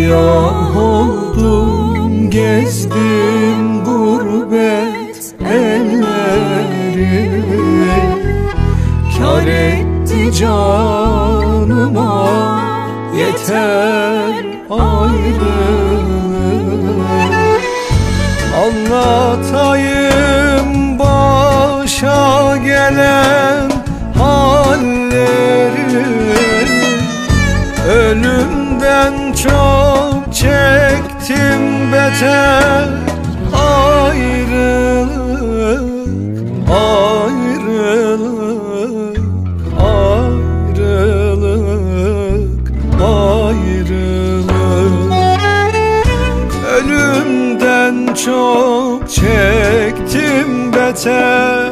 Siyah oldum, gezdim gurbet elleri. Kâr etti canıma, yeter ayrılık. Anlatayım başa gelen halleri. Ölümden çok çektim beter ayrılık, ayrılık, ayrılık, ayrılık. Ölümden çok çektim beter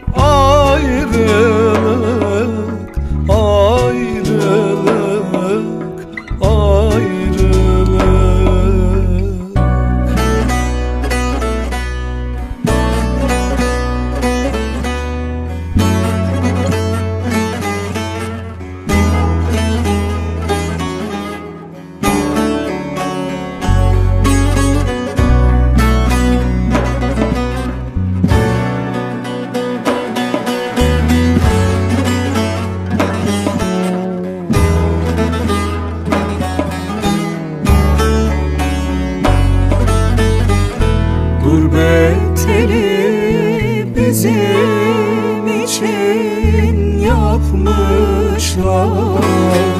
ayrılık, ayrılık, ayrılık. Gurbet eli bizim için yapmışlar.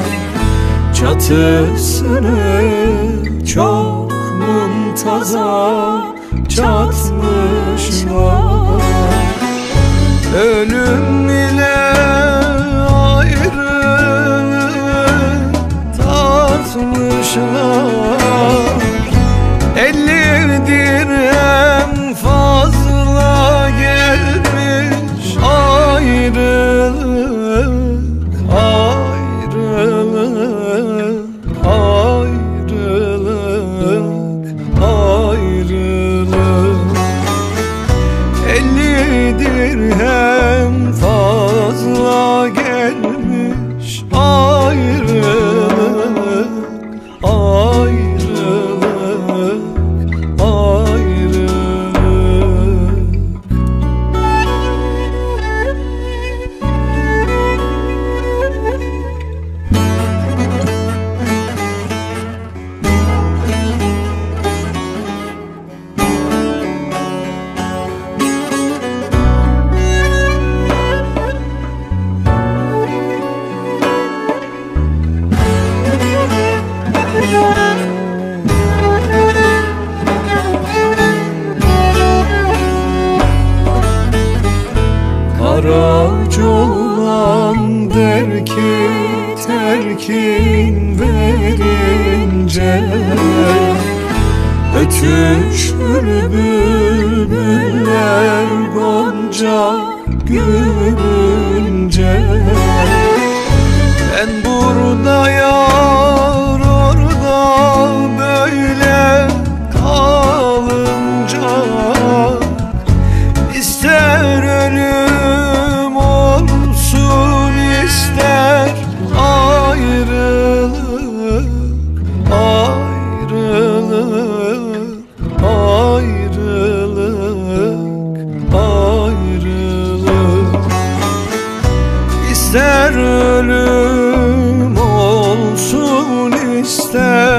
Çatısını çok muntaza çatmışlar. Ölüm ile ayrılık tartmışlar. 50 dirhem fazla gelmiş ayrılık, ayrılık, ayrılık, ayrılık. 50 dirhem fazla gelmiş ayrılık, ayrılık. Aracı olan der ki terkin verince, ötüşür bülbüller gonca gülünce. Ben burada yar orada böyle kalınca, ister ölüm olsun ister ayrılık, ayrılık, ayrılık, ayrılık. İster ölüm olsun ister